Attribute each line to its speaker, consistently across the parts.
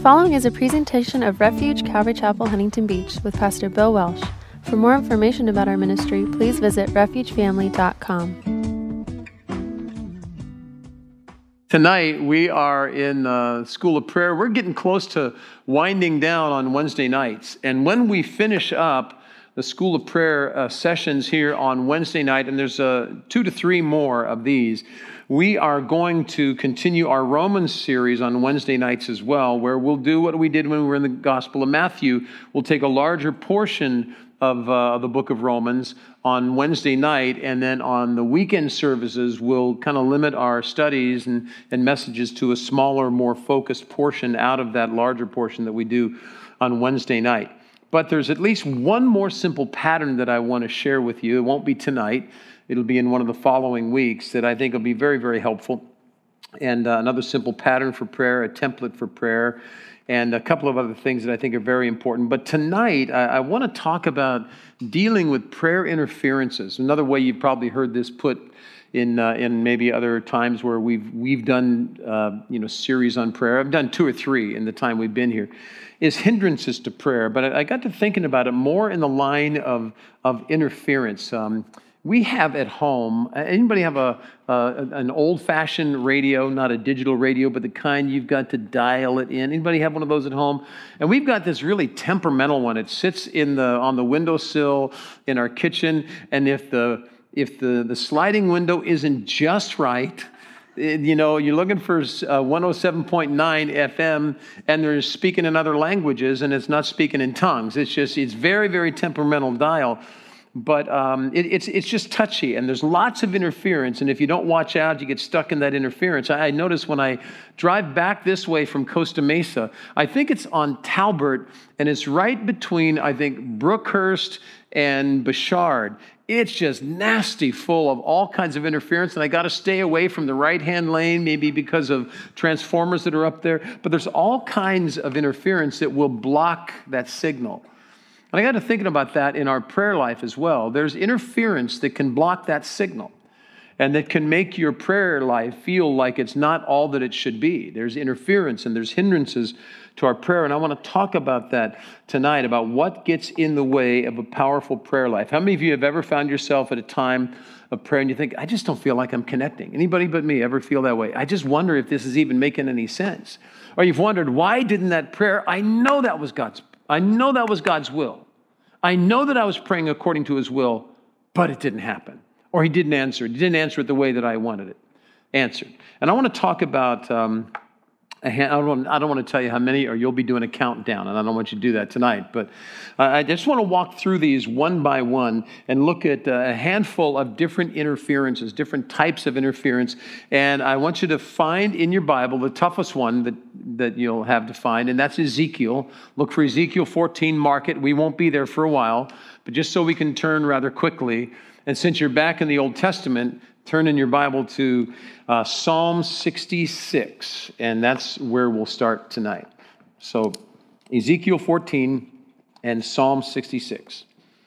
Speaker 1: following is a presentation of Refuge Calvary Chapel, Huntington Beach with Pastor Bill Welsh. For more information about our ministry, please visit refugefamily.com.
Speaker 2: Tonight, we are in School of Prayer. We're getting close to winding down on Wednesday nights. And when we finish up the School of Prayer sessions here on Wednesday night, and there's 2 to 3 more of these, we are going to continue our Romans series on Wednesday nights as well, where we'll do what we did when we were in the Gospel of Matthew. We'll take a larger portion of the book of Romans on Wednesday night, and then on the weekend services, we'll kind of limit our studies and messages to a smaller, more focused portion out of that larger portion that we do on Wednesday night. But there's at least one more simple pattern that I want to share with you. It won't be tonight. It'll be in one of the following weeks that I think will be very, very helpful. And another simple pattern for prayer, a template for prayer, and a couple of other things that I think are very important. But tonight, I want to talk about dealing with prayer interferences. Another way you've probably heard this put in maybe other times where we've done series on prayer. I've done 2 or 3 in the time we've been here. Is hindrances to prayer. But I got to thinking about it more in the line of interference. We have at home, anybody have an old-fashioned radio, not a digital radio, but the kind you've got to dial it in? Anybody have one of those at home? And we've got this really temperamental one. It sits on the windowsill in our kitchen, and if the sliding window isn't just right, you're looking for 107.9 FM, and they're speaking in other languages, and it's not speaking in tongues. It's very, very temperamental dial. But it's just touchy, and there's lots of interference, and if you don't watch out, you get stuck in that interference. I notice when I drive back this way from Costa Mesa, I think it's on Talbert, and it's right between, I think, Brookhurst and Bouchard. It's just nasty, full of all kinds of interference, and I got to stay away from the right-hand lane, maybe because of transformers that are up there, but there's all kinds of interference that will block that signal. And I got to thinking about that in our prayer life as well. There's interference that can block that signal and that can make your prayer life feel like it's not all that it should be. There's interference and there's hindrances to our prayer. And I want to talk about that tonight, about what gets in the way of a powerful prayer life. How many of you have ever found yourself at a time of prayer and you think, I just don't feel like I'm connecting? Anybody but me ever feel that way? I just wonder if this is even making any sense. Or you've wondered, why didn't that prayer, I know that was God's will. I know that I was praying according to his will, but it didn't happen. Or he didn't answer it. He didn't answer it the way that I wanted it answered. And I want to talk about, I don't want to tell you how many, or you'll be doing a countdown, and I don't want you to do that tonight. But I just want to walk through these one by one and look at a handful of different interferences, different types of interference. And I want you to find in your Bible the toughest one that you'll have to find, and that's Ezekiel. Look for Ezekiel 14, mark it. We won't be there for a while, but just so we can turn rather quickly. And since you're back in the Old Testament, turn in your Bible to Psalm 66, and that's where we'll start tonight. So Ezekiel 14 and Psalm 66.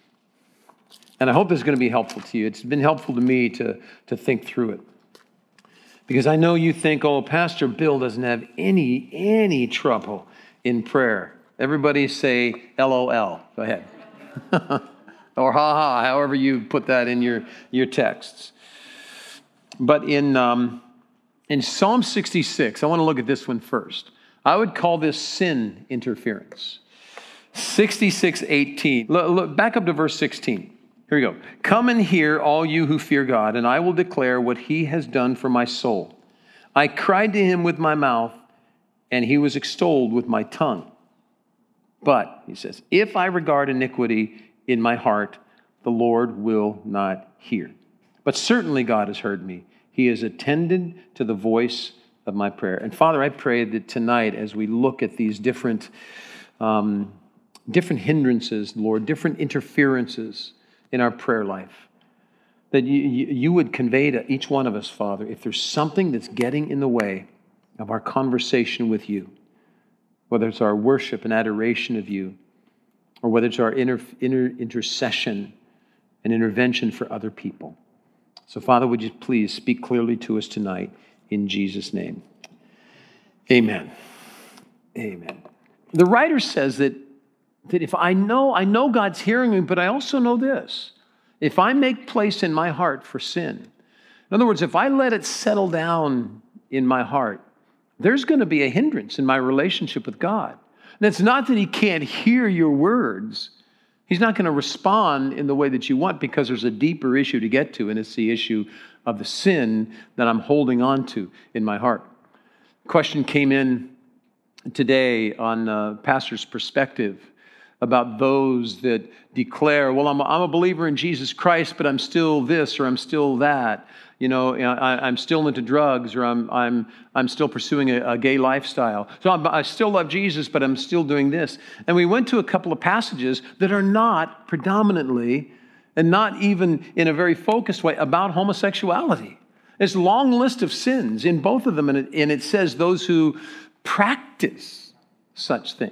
Speaker 2: And I hope this is going to be helpful to you. It's been helpful to me to think through it. Because I know you think, oh, Pastor Bill doesn't have any trouble in prayer. Everybody say LOL. Go ahead. Or ha ha, however you put that in your texts. But in Psalm 66, I want to look at this one first. I would call this sin interference. 66:18. Look, back up to verse 16. Here we go. Come and hear, all you who fear God, and I will declare what he has done for my soul. I cried to him with my mouth, and he was extolled with my tongue. But, he says, if I regard iniquity in my heart, the Lord will not hear. But certainly God has heard me. He has attended to the voice of my prayer. And Father, I pray that tonight, as we look at these different hindrances, Lord, different interferences in our prayer life, that you would convey to each one of us, Father, if there's something that's getting in the way of our conversation with you, whether it's our worship and adoration of you, or whether it's our intercession and intervention for other people. So, Father, would you please speak clearly to us tonight in Jesus' name. Amen. Amen. The writer says that if I know God's hearing me, but I also know this. If I make place in my heart for sin, in other words, if I let it settle down in my heart, there's going to be a hindrance in my relationship with God. And it's not that he can't hear your words. He's not going to respond in the way that you want because there's a deeper issue to get to, and it's the issue of the sin that I'm holding on to in my heart. Question came in today on pastor's perspective about those that declare, well, I'm a believer in Jesus Christ, but I'm still this or I'm still that. I'm still into drugs, or I'm still pursuing a gay lifestyle. So I still love Jesus, but I'm still doing this. And we went to a couple of passages that are not predominantly, and not even in a very focused way, about homosexuality. There's a long list of sins in both of them, and it says those who practice such things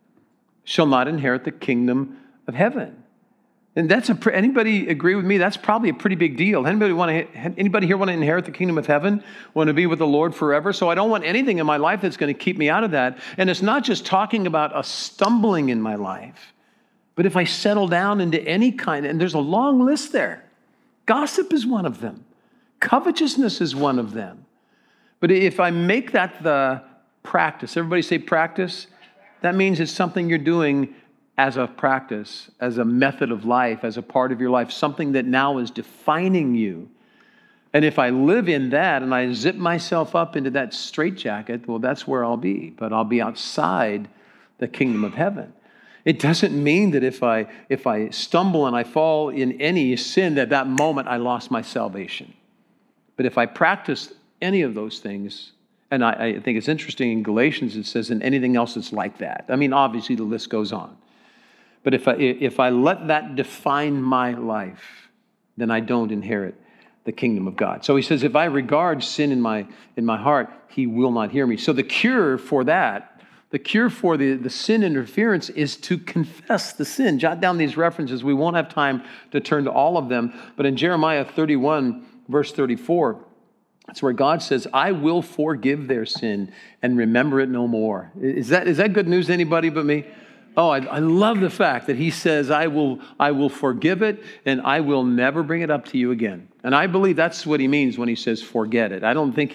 Speaker 2: shall not inherit the kingdom of heaven. And anybody agree with me? That's probably a pretty big deal. Anybody here want to inherit the kingdom of heaven? Want to be with the Lord forever? So I don't want anything in my life that's going to keep me out of that. And it's not just talking about a stumbling in my life, but if I settle down into any kind, and there's a long list there. Gossip is one of them. Covetousness is one of them. But if I make that the practice, everybody say practice, that means it's something you're doing as a practice, as a method of life, as a part of your life, something that now is defining you. And if I live in that and I zip myself up into that straitjacket, well, that's where I'll be. But I'll be outside the kingdom of heaven. It doesn't mean that if I stumble and I fall in any sin, that moment I lost my salvation. But if I practice any of those things, and I think it's interesting in Galatians it says, and anything else that's like that. I mean, obviously the list goes on. But if I let that define my life, then I don't inherit the kingdom of God. So he says, if I regard sin in my heart, he will not hear me. So the cure for that, the cure for the sin interference is to confess the sin. Jot down these references. We won't have time to turn to all of them. But in Jeremiah 31, verse 34, that's where God says, I will forgive their sin and remember it no more. Is that good news to anybody but me? Oh, I love the fact that he says, I will forgive it and I will never bring it up to you again. And I believe that's what he means when he says forget it. I don't think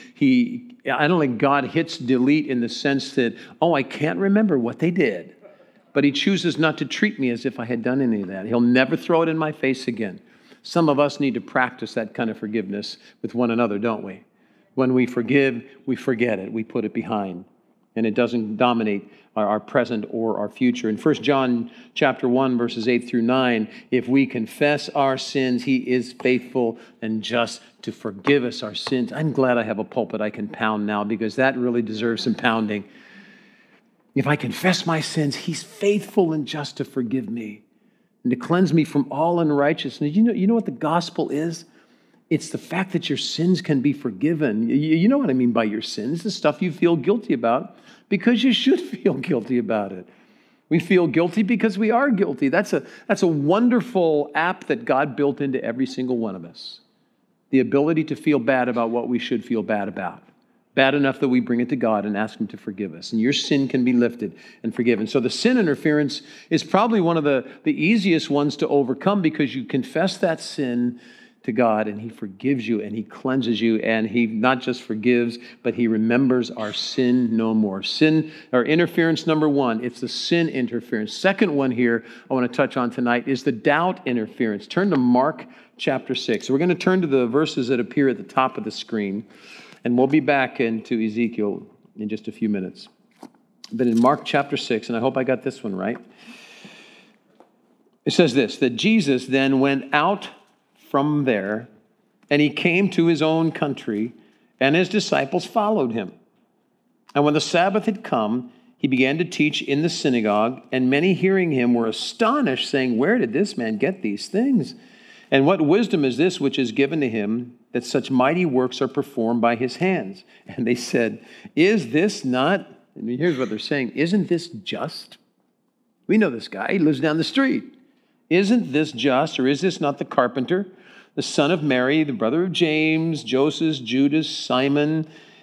Speaker 2: I don't think God hits delete in the sense that, I can't remember what they did. But he chooses not to treat me as if I had done any of that. He'll never throw it in my face again. Some of us need to practice that kind of forgiveness with one another, don't we? When we forgive, we forget it. We put it behind. And it doesn't dominate our present or our future. In 1 John chapter 1, verses 8 through 9, if we confess our sins, he is faithful and just to forgive us our sins. I'm glad I have a pulpit I can pound now because that really deserves some pounding. If I confess my sins, he's faithful and just to forgive me and to cleanse me from all unrighteousness. You know what the gospel is? It's the fact that your sins can be forgiven. You know what I mean by your sins, the stuff you feel guilty about, because you should feel guilty about it. We feel guilty because we are guilty. That's a wonderful app that God built into every single one of us. The ability to feel bad about what we should feel bad about. Bad enough that we bring it to God and ask him to forgive us. And your sin can be lifted and forgiven. So the sin interference is probably one of the easiest ones to overcome because you confess that sin to God and he forgives you and he cleanses you and he not just forgives, but he remembers our sin no more. Sin or interference number one, it's the sin interference. Second one here I want to touch on tonight is the doubt interference. Turn to Mark chapter 6. So we're going to turn to the verses that appear at the top of the screen and we'll be back into Ezekiel in just a few minutes. But in Mark chapter 6, and I hope I got this one right, it says this, that Jesus then went out from there, and he came to his own country, and his disciples followed him. And when the Sabbath had come, he began to teach in the synagogue, and many hearing him were astonished, saying, where did this man get these things? And what wisdom is this which is given to him, that such mighty works are performed by his hands? And they said, is this not, and here's what they're saying, isn't this just? We know this guy, he lives down the street. Isn't this just, or is this not the carpenter, the son of Mary, the brother of James, Joseph, Judas, Simon?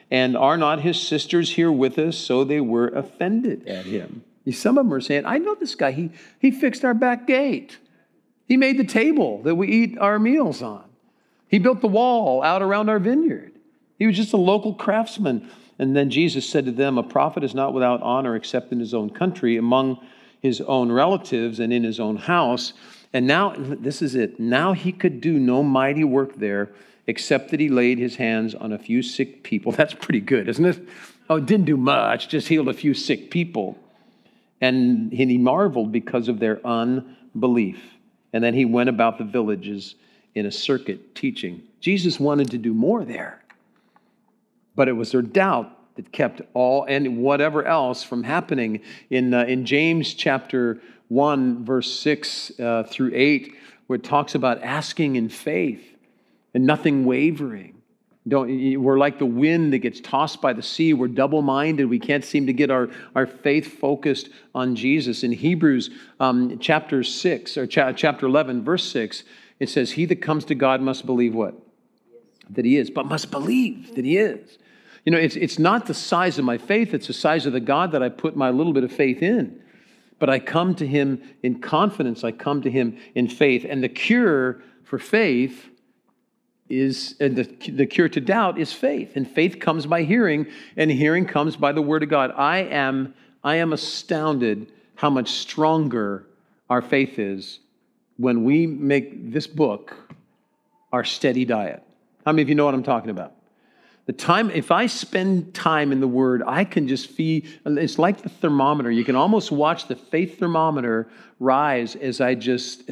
Speaker 2: And are not his sisters here with us? So they were offended at him. Some of them are saying, I know this guy. He fixed our back gate. He made the table that we eat our meals on. He built the wall out around our vineyard. He was just a local craftsman. And then Jesus said to them, a prophet is not without honor except in his own country, among his own relatives, and in his own house. And now, this is it. Now he could do no mighty work there, except that he laid his hands on a few sick people. That's pretty good, isn't it? Oh, it didn't do much, just healed a few sick people. And he marveled because of their unbelief. And then he went about the villages in a circuit teaching. Jesus wanted to do more there. But it was their doubt that kept all and whatever else from happening. In James chapter 1, verse 6 through 8, where it talks about asking in faith and nothing wavering. We're like the wind that gets tossed by the sea. We're double-minded. We can't seem to get our faith focused on Jesus. In Hebrews chapter 6, or chapter 11, verse 6, it says, he that comes to God must believe what? That he is, but must believe that he is. You know, it's not the size of my faith, it's the size of the God that I put my little bit of faith in. But I come to him in confidence, I come to him in faith. And the cure for faith is, the cure to doubt is faith. And faith comes by hearing, and hearing comes by the word of God. I am astounded how much stronger our faith is when we make this book our steady diet. How many of you know what I'm talking about? The time, if I spend time in the Word, I can just feel, it's like the thermometer. You can almost watch the faith thermometer rise as I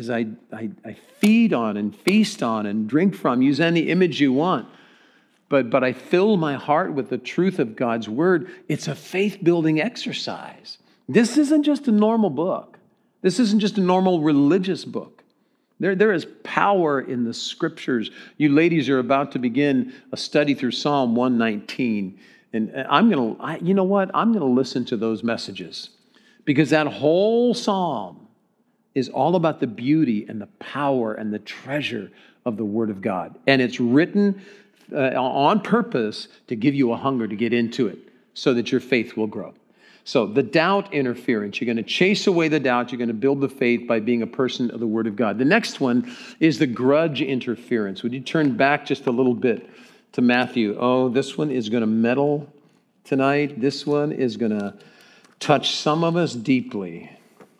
Speaker 2: feed on and feast on and drink from. Use any image you want. But I fill my heart with the truth of God's Word. It's a faith-building exercise. This isn't just a normal book. This isn't just a normal religious book. There is power in the Scriptures. You ladies are about to begin a study through Psalm 119. And you know what? I'm going to listen to those messages. Because that whole Psalm is all about the beauty and the power and the treasure of the Word of God. And it's written on purpose to give you a hunger to get into it so that your faith will grow. So the doubt interference, you're going to chase away the doubt. You're going to build the faith by being a person of the Word of God. The next one is the grudge interference. Would you turn back just a little bit to Matthew? Oh, this one is going to meddle tonight. This one is going to touch some of us deeply.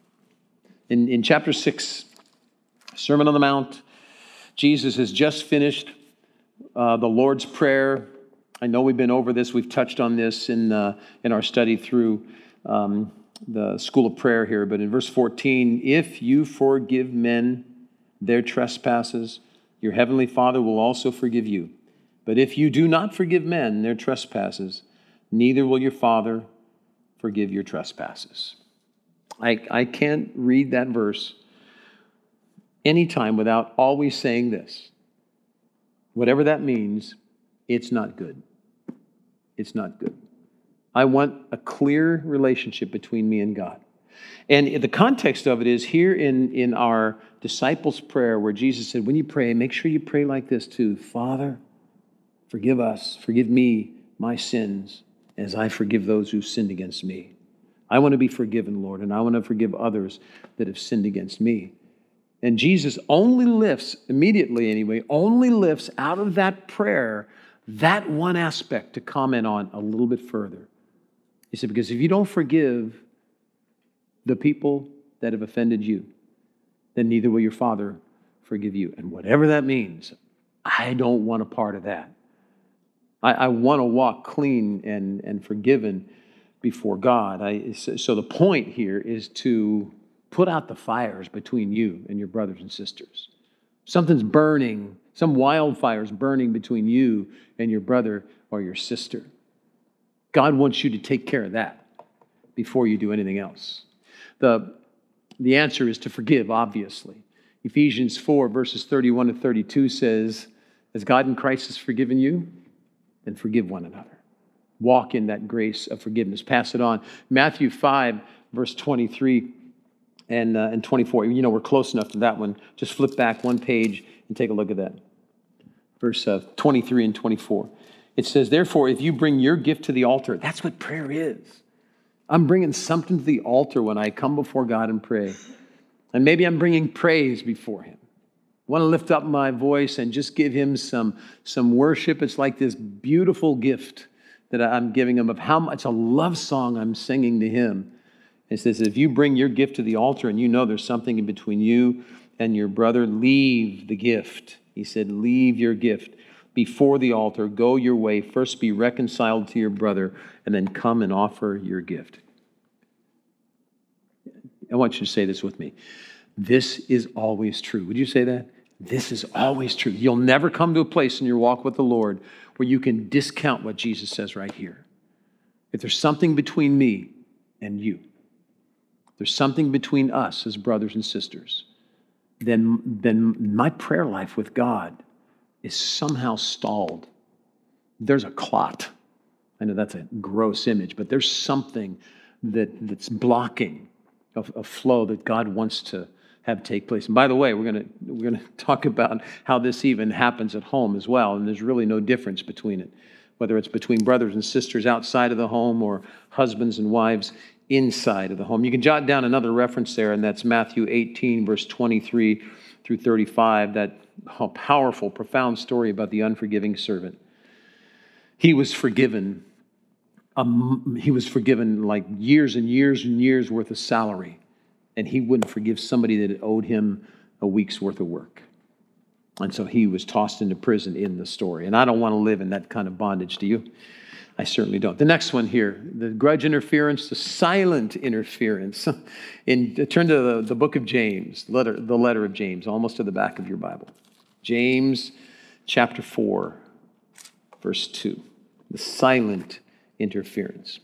Speaker 2: In chapter 6, Sermon on the Mount, Jesus has just finished the Lord's Prayer. I know we've been over this. We've touched on this in our study through the School of Prayer here. But in verse 14, if you forgive men their trespasses, your heavenly Father will also forgive you. But if you do not forgive men their trespasses, neither will your Father forgive your trespasses. I can't read that verse anytime without always saying this. Whatever that means, it's not good. It's not good. I want a clear relationship between me and God. And the context of it is here in our disciples' prayer where Jesus said, when you pray, make sure you pray like this too. Father, forgive us, forgive me my sins as I forgive those who sinned against me. I want to be forgiven, Lord, and I want to forgive others that have sinned against me. And Jesus only lifts, immediately anyway, only lifts out of that prayer that one aspect to comment on a little bit further. He said, because if you don't forgive the people that have offended you, then neither will your Father forgive you. And whatever that means, I don't want a part of that. I want to walk clean and forgiven before God. So the point here is to put out the fires between you and your brothers and sisters. Something's burning, some wildfire's burning between you and your brother or your sister. God wants you to take care of that before you do anything else. The answer is to forgive, obviously. Ephesians 4, verses 31 to 32 says, as God in Christ has forgiven you, then forgive one another. Walk in that grace of forgiveness. Pass it on. Matthew 5, verse 23 and 24. You know, we're close enough to that one. Just flip back one page and take a look at that. Verse 23 and 24. It says, therefore, if you bring your gift to the altar, that's what prayer is. I'm bringing something to the altar when I come before God and pray. And maybe I'm bringing praise before him. I want to lift up my voice and just give him some worship. It's like this beautiful gift that I'm giving him of how much a love song I'm singing to him. It says, if you bring your gift to the altar and you know there's something in between you and your brother, leave the gift. He said, leave your gift before the altar. Go your way. First be reconciled to your brother and then come and offer your gift. I want you to say this with me. This is always true. Would you say that? This is always true. You'll never come to a place in your walk with the Lord where you can discount what Jesus says right here. If there's something between me and you, there's something between us as brothers and sisters, then my prayer life with God is somehow stalled. There's a clot. I know that's a gross image, but there's something that's blocking a flow that God wants to have take place. And by the way, we're going to talk about how this even happens at home as well, and there's really no difference between it, whether it's between brothers and sisters outside of the home or husbands and wives inside of the home. You can jot down another reference there, and that's Matthew 18, verse 23 through 35, that powerful, profound story about the unforgiving servant. He was forgiven. He was forgiven like years and years and years worth of salary, and he wouldn't forgive somebody that owed him a week's worth of work. And so he was tossed into prison in the story. And I don't want to live in that kind of bondage, do you? I certainly don't. The next one here, the grudge interference, the silent interference. Turn to the book of James, the letter of James, almost to the back of your Bible. James chapter 4, verse 2. The silent interference.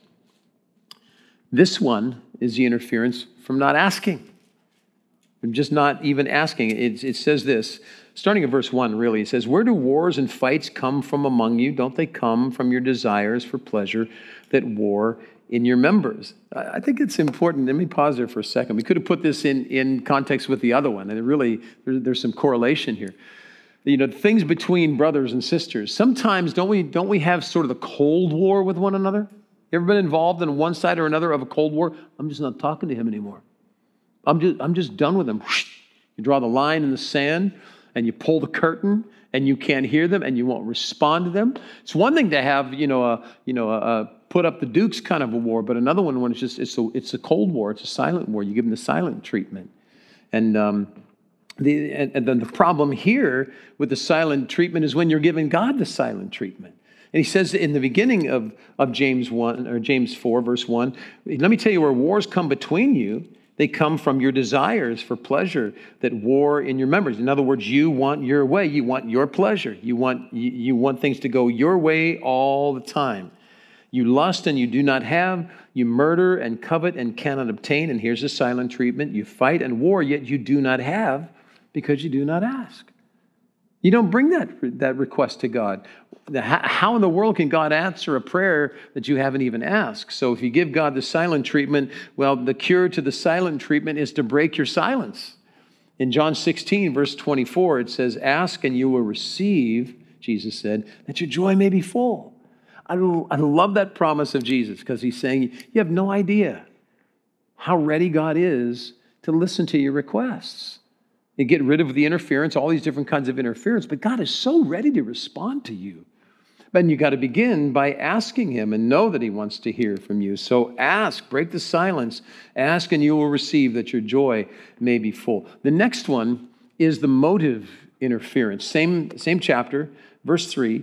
Speaker 2: This one is the interference from not asking. From just not even asking. It says this, starting at verse 1, really. It says, where do wars and fights come from among you? Don't they come from your desires for pleasure that war in your members? I think it's important. Let me pause there for a second. We could have put this in context with the other one, and there's some correlation here. You know, things between brothers and sisters. Sometimes don't we have sort of the Cold War with one another? You ever been involved in one side or another of a Cold War? I'm just not talking to him anymore. I'm just done with him. You draw the line in the sand and you pull the curtain and you can't hear them and you won't respond to them. It's one thing to have, a put up the Dukes kind of a war, but another one when it's a Cold War, it's a silent war. You give them the silent treatment. And then the problem here with the silent treatment is when you're giving God the silent treatment. And he says in the beginning of James 1 or James 4, verse 1, let me tell you where wars come between you. They come from your desires for pleasure that war in your members. In other words, you want your way. You want your pleasure. You want things to go your way all the time. You lust and you do not have. You murder and covet and cannot obtain. And here's the silent treatment. You fight and war, yet you do not have because you do not ask. You don't bring that request to God. How in the world can God answer a prayer that you haven't even asked? So if you give God the silent treatment, well, the cure to the silent treatment is to break your silence. In John 16, verse 24, it says, ask and you will receive, Jesus said, that your joy may be full. I love that promise of Jesus because he's saying, you have no idea how ready God is to listen to your requests. You get rid of the interference, all these different kinds of interference, but God is so ready to respond to you. But you got to begin by asking him and know that he wants to hear from you. So ask, break the silence, ask and you will receive that your joy may be full. The next one is the motive interference. Same chapter, verse 3.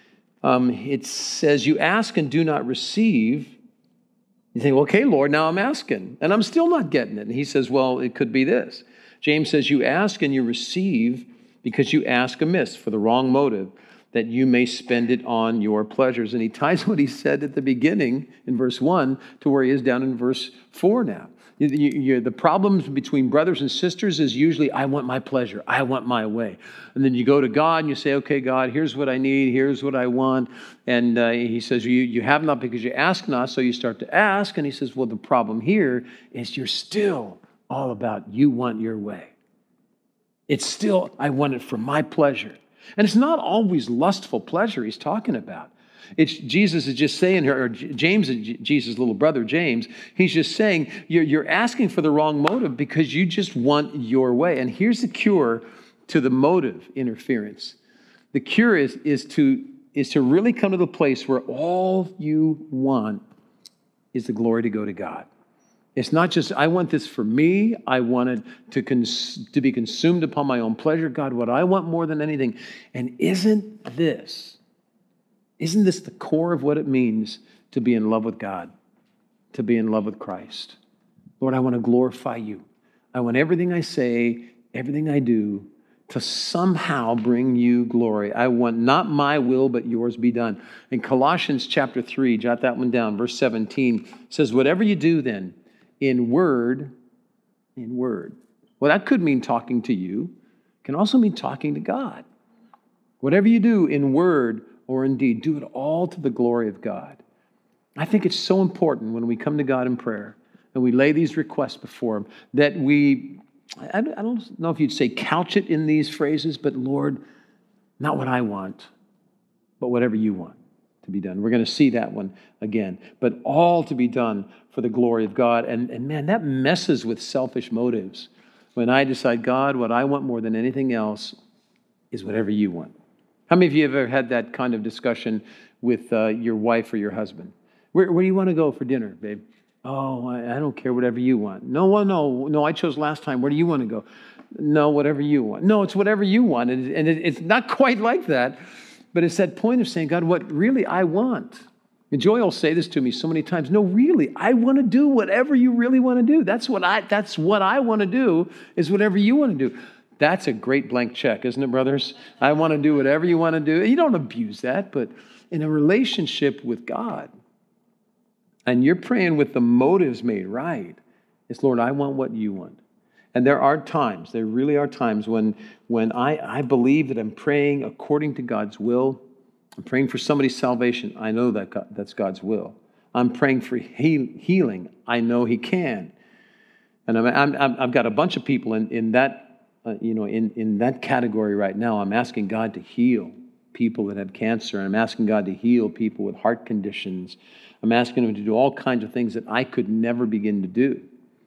Speaker 2: It says, you ask and do not receive. You think, well, okay, Lord, now I'm asking, and I'm still not getting it. And he says, well, it could be this. James says, you ask and you receive because you ask amiss for the wrong motive, that you may spend it on your pleasures. And he ties what he said at the beginning in verse 1 to where he is down in verse 4 now. The problems between brothers and sisters is usually, I want my pleasure, I want my way. And then you go to God and you say, okay, God, here's what I need, here's what I want. And he says, you have not because you ask not, so you start to ask. And he says, well, the problem here is you're still all about you want your way. It's still, I want it for my pleasure. And it's not always lustful pleasure he's talking about. Jesus is just saying here, or James, Jesus' little brother, James, he's just saying, you're asking for the wrong motive because you just want your way. And here's the cure to the motive interference. The cure is to really come to the place where all you want is the glory to go to God. It's not just, I want this for me. I want it to be consumed upon my own pleasure. God, what I want more than anything. And isn't this the core of what it means to be in love with God, to be in love with Christ? Lord, I want to glorify you. I want everything I say, everything I do to somehow bring you glory. I want not my will, but yours be done. In Colossians chapter 3, jot that one down, verse 17, says, whatever you do then, in word. Well, that could mean talking to you. It can also mean talking to God. Whatever you do in word or in deed, do it all to the glory of God. I think it's so important when we come to God in prayer and we lay these requests before Him that we, I don't know if you'd say couch it in these phrases, but Lord, not what I want, but whatever you want to be done. We're going to see that one again, but all to be done for the glory of God. And man, that messes with selfish motives. When I decide, God, what I want more than anything else is whatever you want. How many of you have ever had that kind of discussion with your wife or your husband? Where do you want to go for dinner, babe? Oh, I don't care, whatever you want. No, I chose last time. Where do you want to go? No, whatever you want. No, it's whatever you want. And it's not quite like that. But it's that point of saying, God, what really I want. And Joy will say this to me so many times. No, really, I want to do whatever you really want to do. That's what I want to do, is whatever you want to do. That's a great blank check, isn't it, brothers? I want to do whatever you want to do. You don't abuse that, but in a relationship with God, and you're praying with the motives made right, it's, Lord, I want what you want. And there really are times when I believe that I'm praying according to God's will. I'm praying for somebody's salvation. I know that's God's will. I'm praying for healing. I know He can. And I've got a bunch of people in that in that category right now. I'm asking God to heal people that have cancer. I'm asking God to heal people with heart conditions. I'm asking Him to do all kinds of things that I could never begin to do.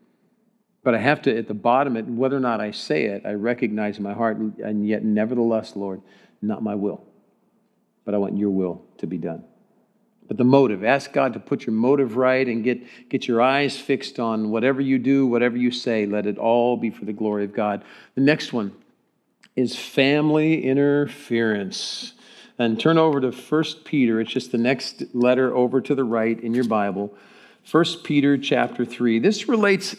Speaker 2: But I have to, at the bottom, whether or not I say it, I recognize in my heart, and yet nevertheless, Lord, not my will, but I want your will to be done. But the motive, ask God to put your motive right and get your eyes fixed on whatever you do, whatever you say, let it all be for the glory of God. The next one is family interference. And turn over to 1 Peter. It's just the next letter over to the right in your Bible. 1 Peter chapter 3. This relates,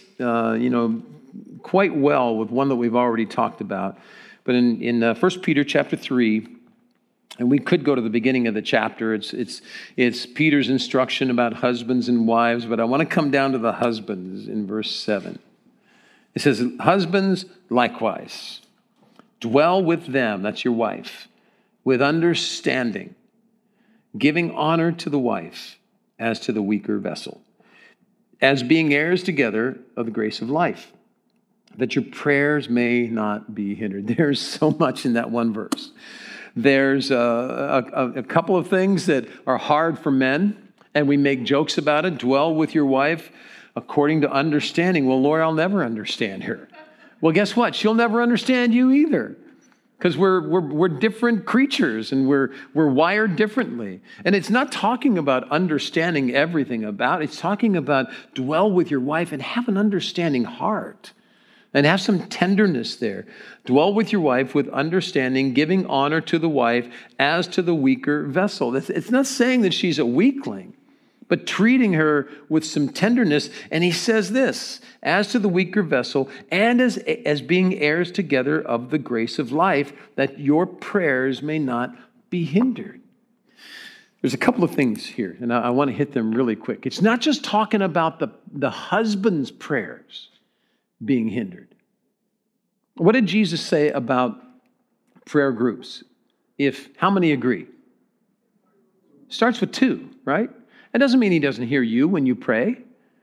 Speaker 2: quite well with one that we've already talked about. But in 1 Peter chapter 3, and we could go to the beginning of the chapter. It's Peter's instruction about husbands and wives, but I want to come down to the husbands in verse 7. It says, husbands likewise, dwell with them, that's your wife, with understanding, giving honor to the wife as to the weaker vessel, as being heirs together of the grace of life, that your prayers may not be hindered. There's so much in that one verse. There's a couple of things that are hard for men, and we make jokes about it. Dwell with your wife according to understanding. Well, Lord, I'll never understand her. Well, guess what? She'll never understand you either. Because we're different creatures and we're wired differently. And it's not talking about understanding everything about it. It's talking about dwell with your wife and have an understanding heart. And have some tenderness there. Dwell with your wife with understanding, giving honor to the wife as to the weaker vessel. It's not saying that she's a weakling, but treating her with some tenderness. And he says this, as to the weaker vessel, and as being heirs together of the grace of life, that your prayers may not be hindered. There's a couple of things here, and I want to hit them really quick. It's not just talking about the husband's prayers being hindered. What did Jesus say about prayer groups? How many agree? Starts with 2, right? It doesn't mean He doesn't hear you when you pray,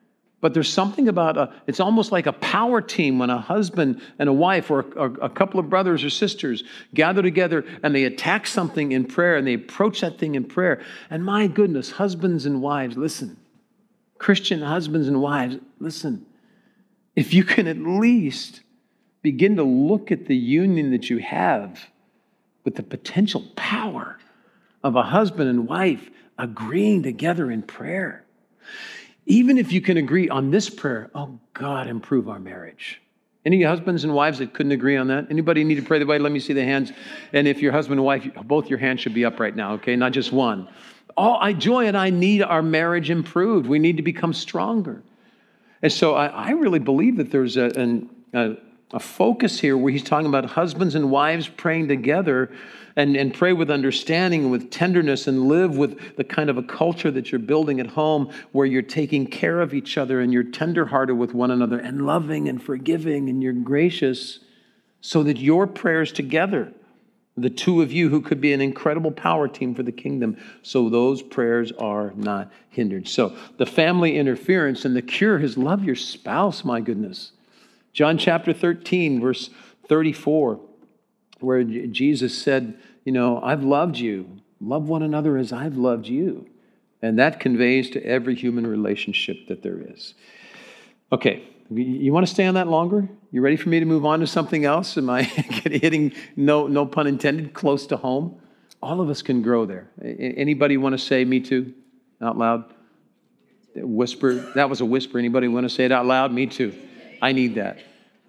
Speaker 2: But there's something about it's almost like a power team when a husband and a wife or a couple of brothers or sisters gather together and they attack something in prayer and they approach that thing in prayer. And my goodness, husbands and wives, listen. Christian husbands and wives, listen. If you can at least begin to look at the union that you have with the potential power of a husband and wife agreeing together in prayer. Even if you can agree on this prayer, oh God, improve our marriage. Any husbands and wives that couldn't agree on that? Anybody need to pray that way? Let me see the hands. And if you're husband and wife, both your hands should be up right now, okay? Not just one. Joy and I need our marriage improved. We need to become stronger. And so I really believe that there's a focus here where he's talking about husbands and wives praying together and pray with understanding and with tenderness and live with the kind of a culture that you're building at home where you're taking care of each other and you're tenderhearted with one another and loving and forgiving and you're gracious so that your prayers together, the two of you who could be an incredible power team for the kingdom, so those prayers are not hindered. So the family interference and the cure is love your spouse, my goodness. John chapter 13, verse 34, where Jesus said, I've loved you. Love one another as I've loved you. And that conveys to every human relationship that there is. Okay, you want to stay on that longer? You ready for me to move on to something else? Am I hitting, no pun intended, close to home? All of us can grow there. Anybody want to say me too out loud? Whisper. That was a whisper. Anybody want to say it out loud? Me too. I need that.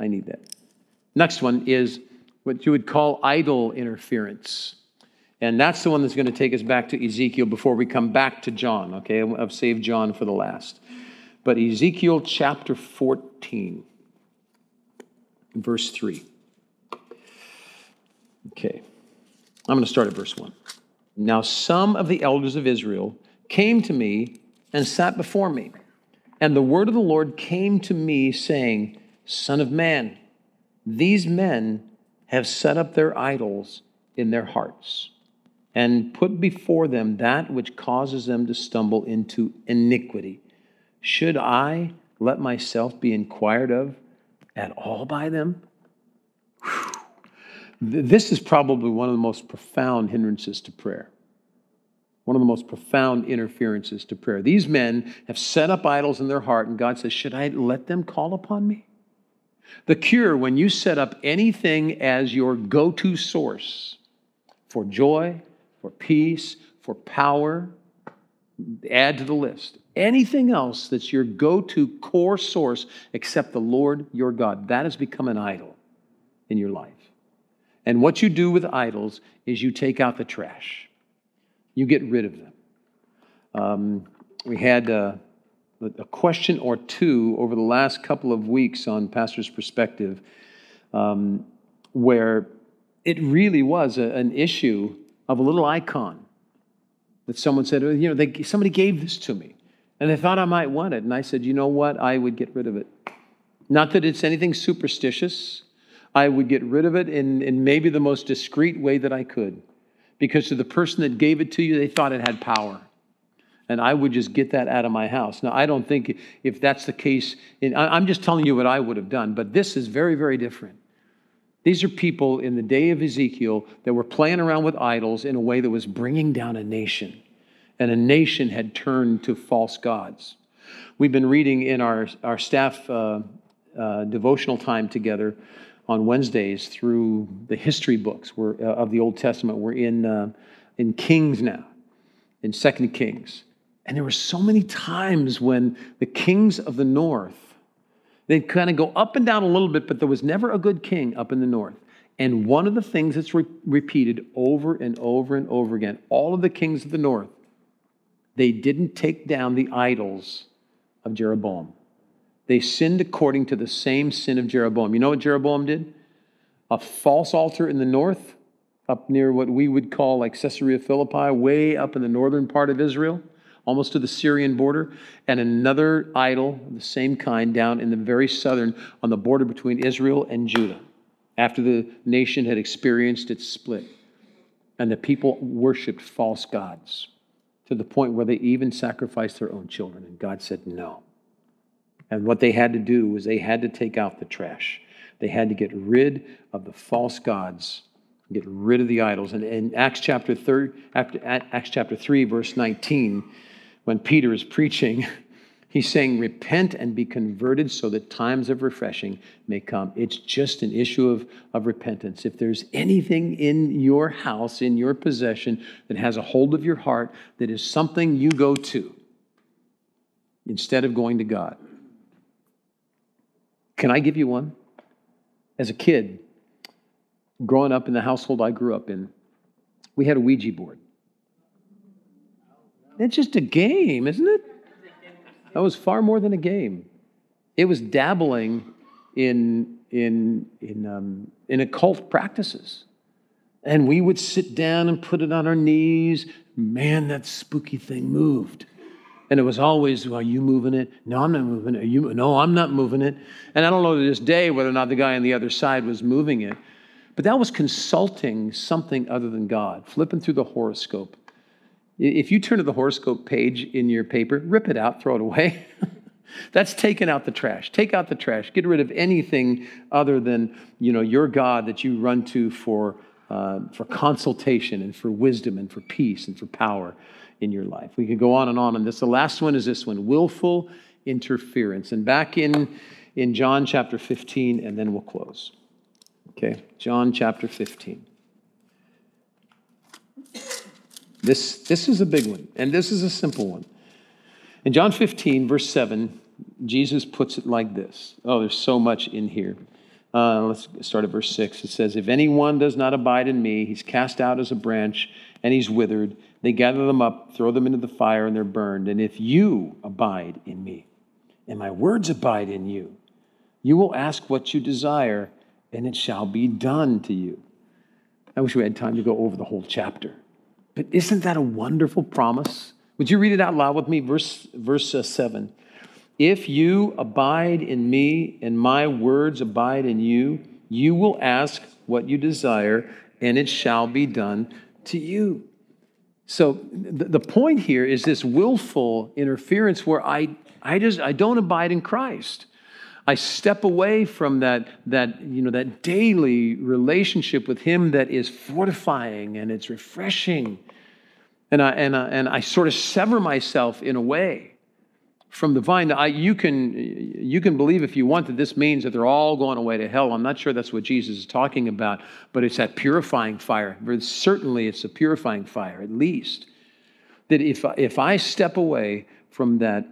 Speaker 2: Next one is what you would call idol interference. And that's the one that's going to take us back to Ezekiel before we come back to John, okay? I've saved John for the last. But Ezekiel chapter 14, verse 3. Okay, I'm going to start at verse 1. Now some of the elders of Israel came to me and sat before me. And the word of the Lord came to me, saying, Son of man, these men have set up their idols in their hearts and put before them that which causes them to stumble into iniquity. Should I let myself be inquired of at all by them? Whew. This is probably one of the most profound hindrances to prayer. One of the most profound interferences to prayer. These men have set up idols in their heart, and God says, should I let them call upon me? The cure, when you set up anything as your go-to source for joy, for peace, for power, add to the list. Anything else that's your go-to core source except the Lord your God, that has become an idol in your life. And what you do with idols is you take out the trash. You get rid of them. We had a question or two over the last couple of weeks on Pastor's Perspective where it really was an issue of a little icon that someone said, somebody gave this to me and they thought I might want it. And I said, you know what? I would get rid of it. Not that it's anything superstitious. I would get rid of it in maybe the most discreet way that I could. Because to the person that gave it to you, they thought it had power. And I would just get that out of my house. Now, I don't think if that's the case, I'm just telling you what I would have done, but this is very, very different. These are people in the day of Ezekiel that were playing around with idols in a way that was bringing down a nation. And a nation had turned to false gods. We've been reading in our staff devotional time together on Wednesdays through the history books of the Old Testament. We're in Kings now, in 2 Kings. And there were so many times when the kings of the north, they'd kind of go up and down a little bit, but there was never a good king up in the north. And one of the things that's repeated over and over and over again, all of the kings of the north, they didn't take down the idols of Jeroboam. They sinned according to the same sin of Jeroboam. You know what Jeroboam did? A false altar in the north, up near what we would call like Caesarea Philippi, way up in the northern part of Israel, almost to the Syrian border, and another idol of the same kind down in the very southern, on the border between Israel and Judah, after the nation had experienced its split. And the people worshipped false gods to the point where they even sacrificed their own children. And God said, no. And what they had to do was they had to take out the trash. They had to get rid of the false gods, get rid of the idols. And in Acts chapter 3, verse 19, when Peter is preaching, he's saying, repent and be converted so that times of refreshing may come. It's just an issue of repentance. If there's anything in your house, in your possession, that has a hold of your heart, that is something you go to instead of going to God. Can I give you one? As a kid, growing up in the household I grew up in, we had a Ouija board. It's just a game, isn't it? That was far more than a game. It was dabbling in occult practices. And we would sit down and put it on our knees. Man, that spooky thing moved. And it was always, well, are you moving it? No, I'm not moving it. No, I'm not moving it. And I don't know to this day whether or not the guy on the other side was moving it. But that was consulting something other than God, flipping through the horoscope. If you turn to the horoscope page in your paper, rip it out, throw it away. That's taking out the trash. Take out the trash. Get rid of anything other than, your God that you run to for consultation and for wisdom and for peace and for power in your life. We could go on this. The last one is this one, willful interference. And back in John chapter 15, and then we'll close. Okay, John chapter 15. This is a big one, and this is a simple one. In John 15, verse 7, Jesus puts it like this. Oh, there's so much in here. Let's start at verse 6. It says, if anyone does not abide in me, he's cast out as a branch, and he's withered. They gather them up, throw them into the fire, and they're burned. And if you abide in me, and my words abide in you, you will ask what you desire, and it shall be done to you. I wish we had time to go over the whole chapter. But isn't that a wonderful promise? Would you read it out loud with me? Verse 7. If you abide in me and my words abide in you, you will ask what you desire, and it shall be done to you. So the point here is this willful interference where I don't abide in Christ. I step away from that daily relationship with Him that is fortifying and it's refreshing. And I sort of sever myself in a way from the vine. You can believe if you want that this means that they're all going away to hell. I'm not sure that's what Jesus is talking about, but it's that purifying fire. Certainly it's a purifying fire, at least. That if I step away from that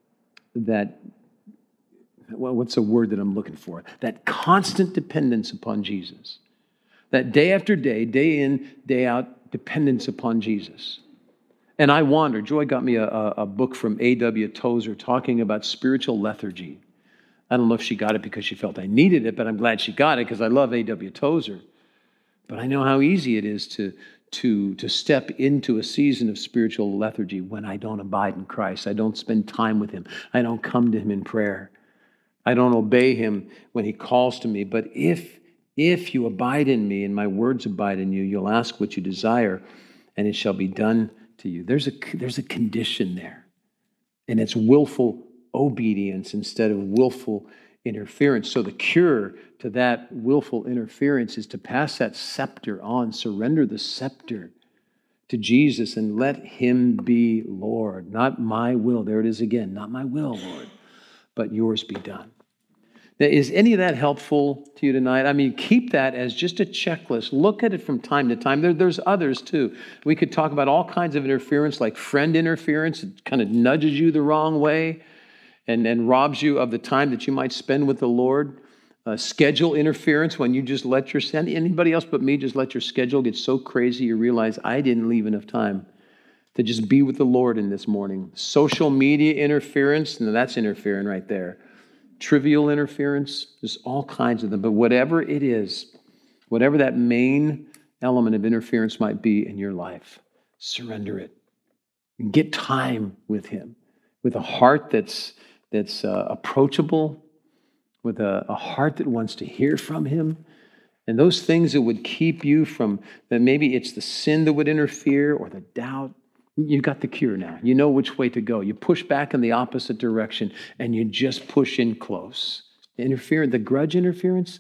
Speaker 2: what's the word that I'm looking for? That constant dependence upon Jesus. That day after day, day in, day out, dependence upon Jesus. And I wander. Joy got me a book from A.W. Tozer talking about spiritual lethargy. I don't know if she got it because she felt I needed it, but I'm glad she got it because I love A.W. Tozer. But I know how easy it is to step into a season of spiritual lethargy when I don't abide in Christ. I don't spend time with Him. I don't come to Him in prayer. I don't obey Him when He calls to me. But if you abide in me and my words abide in you, you'll ask what you desire, and it shall be done to you. There's a condition there. And it's willful obedience instead of willful interference. So the cure to that willful interference is to pass that scepter on, surrender the scepter to Jesus and let Him be Lord. Not my will. There it is again. Not my will, Lord, but yours be done. Now, is any of that helpful to you tonight? I mean, keep that as just a checklist. Look at it from time to time. There's others too. We could talk about all kinds of interference, like friend interference. It kind of nudges you the wrong way and robs you of the time that you might spend with the Lord. Schedule interference, when you just let anybody else but me, just let your schedule get so crazy you realize I didn't leave enough time to just be with the Lord in this morning. Social media interference, no, that's interfering right there. Trivial interference, there's all kinds of them. But whatever it is, whatever that main element of interference might be in your life, surrender it. And get time with Him, with a heart that's approachable, with a heart that wants to hear from Him. And those things that would keep you from, that maybe it's the sin that would interfere or the doubt, You got the cure now. You know which way to go. You push back in the opposite direction and you just push in close. The grudge interference,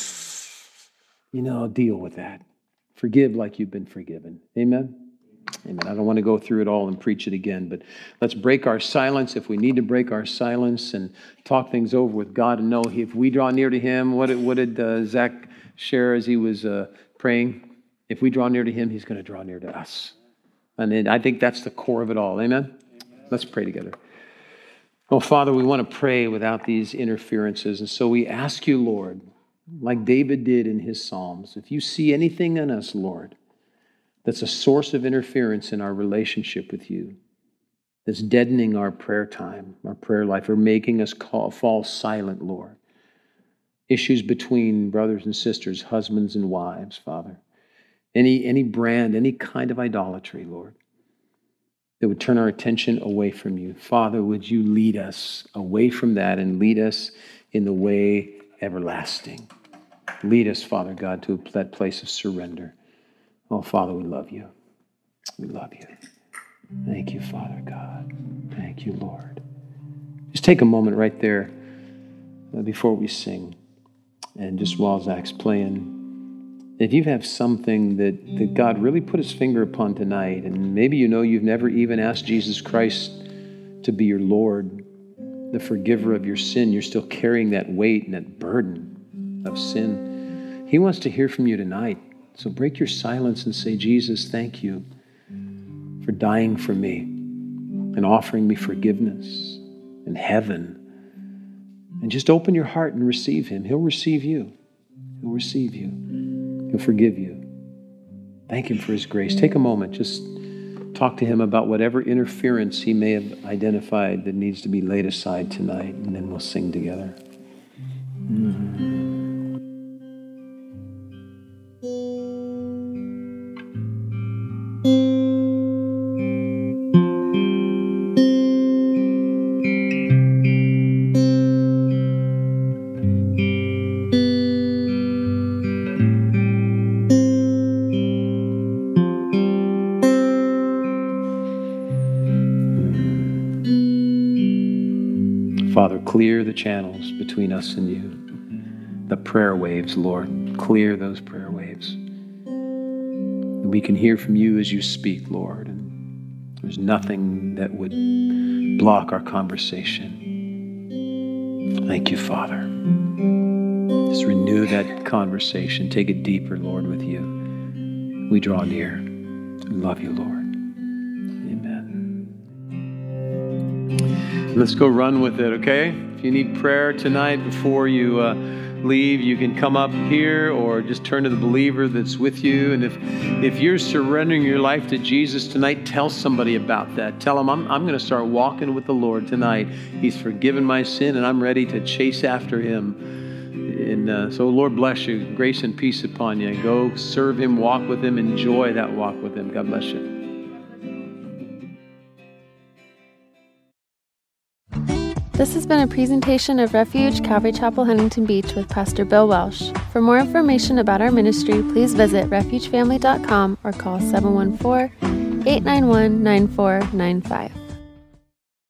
Speaker 2: deal with that. Forgive like you've been forgiven. Amen? Amen. I don't want to go through it all and preach it again, but let's break our silence if we need to break our silence and talk things over with God and know if we draw near to Him. What did Zach share as he was praying? If we draw near to Him, He's going to draw near to us. And I think that's the core of it all. Amen? Let's pray together. Oh, Father, we want to pray without these interferences. And so we ask you, Lord, like David did in his Psalms, if you see anything in us, Lord, that's a source of interference in our relationship with you, that's deadening our prayer time, our prayer life, or making us fall silent, Lord. Issues between brothers and sisters, husbands and wives, Father. Any brand, any kind of idolatry, Lord, that would turn our attention away from you. Father, would you lead us away from that and lead us in the way everlasting. Lead us, Father God, to that place of surrender. Oh, Father, we love you. We love you. Thank you, Father God. Thank you, Lord. Just take a moment right there before we sing. And just while Zach's playing, if you have something that God really put his finger upon tonight, and maybe you've never even asked Jesus Christ to be your Lord, the forgiver of your sin, you're still carrying that weight and that burden of sin. He wants to hear from you tonight. So break your silence and say, Jesus, thank you for dying for me and offering me forgiveness and heaven. And just open your heart and receive Him. He'll receive you. He'll receive you. He'll forgive you. Thank Him for His grace. Take a moment. Just talk to Him about whatever interference He may have identified that needs to be laid aside tonight, and then we'll sing together. Father, clear the channels between us and you. The prayer waves, Lord, clear those prayer waves. And we can hear from you as you speak, Lord. And there's nothing that would block our conversation. Thank you, Father. Just renew that conversation. Take it deeper, Lord, with you. We draw near. We love you, Lord. Let's go run with it, okay? If you need prayer tonight before you leave, you can come up here or just turn to the believer that's with you. And if you're surrendering your life to Jesus tonight, tell somebody about that. Tell them, I'm going to start walking with the Lord tonight. He's forgiven my sin, and I'm ready to chase after Him. And so Lord bless you. Grace and peace upon you. Go serve Him, walk with Him, enjoy that walk with Him. God bless you.
Speaker 1: This has been a presentation of Refuge Calvary Chapel, Huntington Beach with Pastor Bill Welsh. For more information about our ministry, please visit refugefamily.com or call 714-891-9495.